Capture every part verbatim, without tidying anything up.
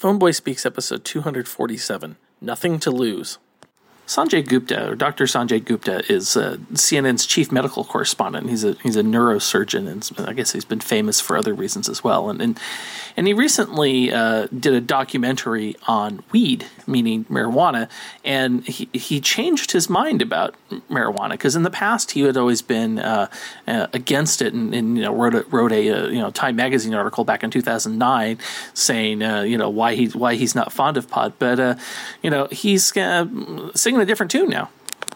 Phoneboy Speaks, episode two forty-seven, Nothing to Lose. Sanjay Gupta, or Doctor Sanjay Gupta, is uh, C N N's chief medical correspondent. He's a he's a neurosurgeon, and I guess he's been famous for other reasons as well. And and, and he recently uh, did a documentary on weed, meaning marijuana, and he, he changed his mind about marijuana, because in the past he had always been uh, uh, against it, and, and you know wrote a, wrote a uh, you know Time magazine article back in two thousand nine saying uh, you know why he why he's not fond of pot, but uh, you know he's uh, singing a different tune now.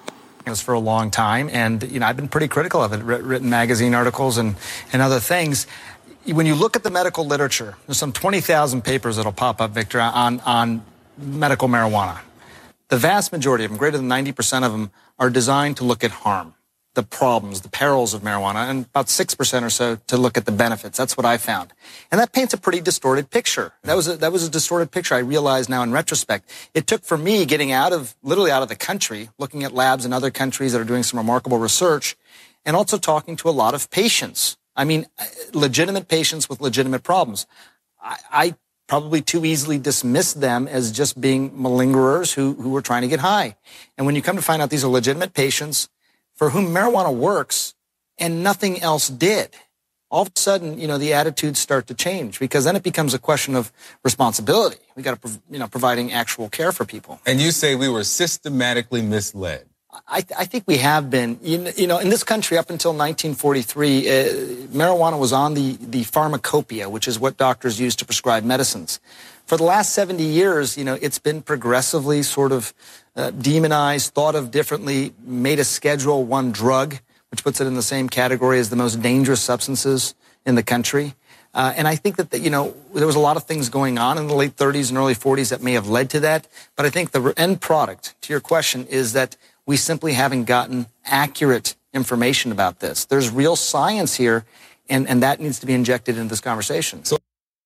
For a long time, and you know I've been pretty critical of it, written magazine articles and and other things. When you look at the medical literature, there's some twenty thousand papers that'll pop up, Victor, on on medical marijuana. The vast majority of them, greater than ninety percent of them, are designed to look at harm, the problems, the perils of marijuana, and about six percent or so to look at the benefits. That's what I found. And that paints a pretty distorted picture. That was a, that was a distorted picture. I realize now in retrospect. It took for me getting out of, literally out of the country, looking at labs in other countries that are doing some remarkable research, and also talking to a lot of patients. I mean, legitimate patients with legitimate problems. I, I probably too easily dismissed them as just being malingerers who, who were trying to get high. And when you come to find out these are legitimate patients for whom marijuana works and nothing else did, all of a sudden, you know, the attitudes start to change, because then it becomes a question of responsibility. We got to, you know, providing actual care for people. And you say we were systematically misled. I, th- I think we have been. You, you know, in this country, up until nineteen forty-three, uh, marijuana was on the, the pharmacopoeia, which is what doctors use to prescribe medicines. For the last seventy years, you know, it's been progressively sort of uh, demonized, thought of differently, made a Schedule One drug, which puts it in the same category as the most dangerous substances in the country. Uh, and I think that, the, you know, there was a lot of things going on in the late thirties and early forties that may have led to that. But I think the end product, to your question, is that we simply haven't gotten accurate information about this. There's real science here, and, and that needs to be injected into this conversation. So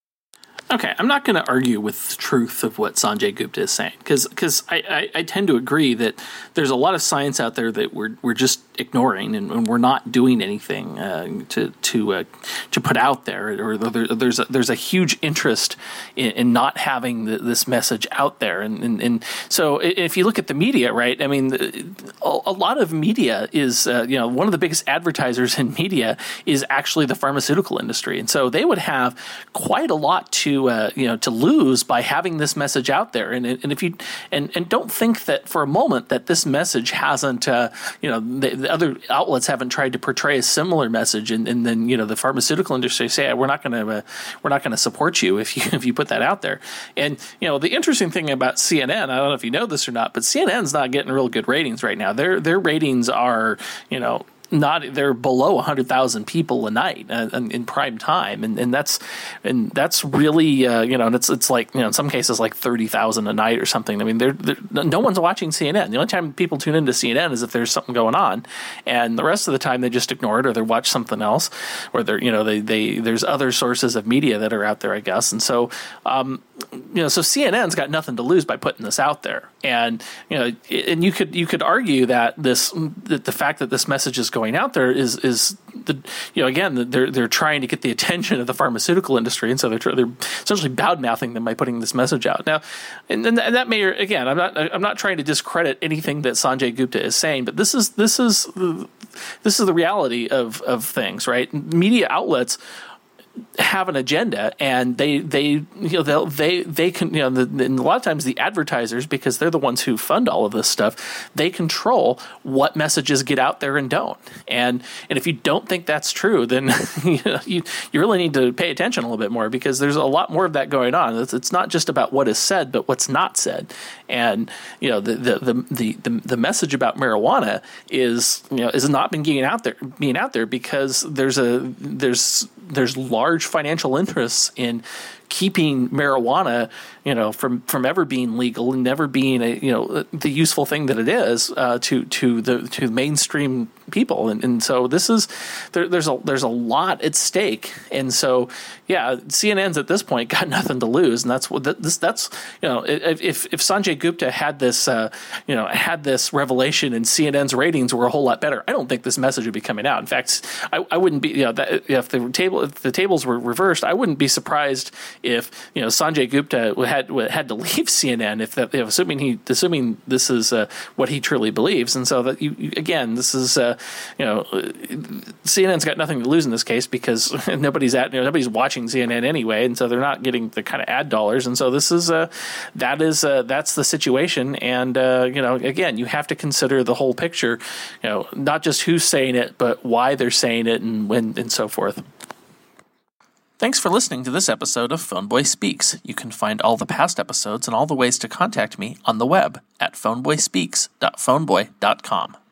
Okay, I'm not going to argue with the truth of what Sanjay Gupta is saying, because because I, I, I tend to agree that there's a lot of science out there that we're we're just ignoring, and, and we're not doing anything uh, to to uh, to put out there, or there, there's a, there's a huge interest in, in not having the, this message out there, and, and and so if you look at the media, right? I mean, a, a lot of media is uh, you know one of the biggest advertisers in media is actually the pharmaceutical industry, and so they would have quite a lot to Uh, you know, to lose by having this message out there, and and if you and and don't think that for a moment that this message hasn't, uh, you know, the, the other outlets haven't tried to portray a similar message, and, and then you know the pharmaceutical industry say we're not going to uh, we're not going to support you if you if you put that out there. And you know the interesting thing about C N N, I don't know if you know this or not, but C N N's not getting real good ratings right now. Their their ratings are you know. Not they're below one hundred thousand people a night uh, in prime time, and, and that's and that's really uh, you know and it's it's like you know in some cases like thirty thousand a night or something. I mean, they're, they're, no one's watching C N N. The only time people tune into C N N is if there's something going on, and the rest of the time they just ignore it or they watch something else, or they're you know they they there's other sources of media that are out there, I guess. And so um, you know so C N N's got nothing to lose by putting this out there, and you know and you could you could argue that this that the fact that this message is going going out there is is the you know again they're they're trying to get the attention of the pharmaceutical industry, and so they're they're essentially bad mouthing them by putting this message out now, and, and that may again I'm not I'm not trying to discredit anything that Sanjay Gupta is saying, but this is this is this is the reality of of things, right? Media outlets have an agenda, and they they you know they they can you know the, and a lot of times the advertisers, because they're the ones who fund all of this stuff, they control what messages get out there and don't. And and if you don't think that's true, then you know, you you really need to pay attention a little bit more, because there's a lot more of that going on. It's, it's not just about what is said, but what's not said. And you know the the the the, the, the message about marijuana is you know is not been getting out there being out there because there's a there's there's large financial interests in keeping marijuana, you know, from, from ever being legal and never being a, you know, the useful thing that it is uh, to to the to mainstream people, and, and so this is there, there's a there's a lot at stake, and so yeah, C N N's at this point got nothing to lose, and that's what this that's you know if if Sanjay Gupta had this uh, you know had this revelation and C N N's ratings were a whole lot better, I don't think this message would be coming out. In fact, I, I wouldn't be you know that, if the table if the tables were reversed, I wouldn't be surprised if you know Sanjay Gupta had had to leave C N N, if that, if assuming he assuming this is uh, what he truly believes, and so that you, you again, this is uh, you know C N N's got nothing to lose in this case because nobody's at you know, nobody's watching C N N anyway, and so they're not getting the kind of ad dollars, and so this is uh, that is uh, that's the situation, and uh, you know again, you have to consider the whole picture, you know, not just who's saying it, but why they're saying it, and when, and so forth. Thanks for listening to this episode of Phoneboy Speaks. You can find all the past episodes and all the ways to contact me on the web at phoneboyspeaks dot phoneboy dot com.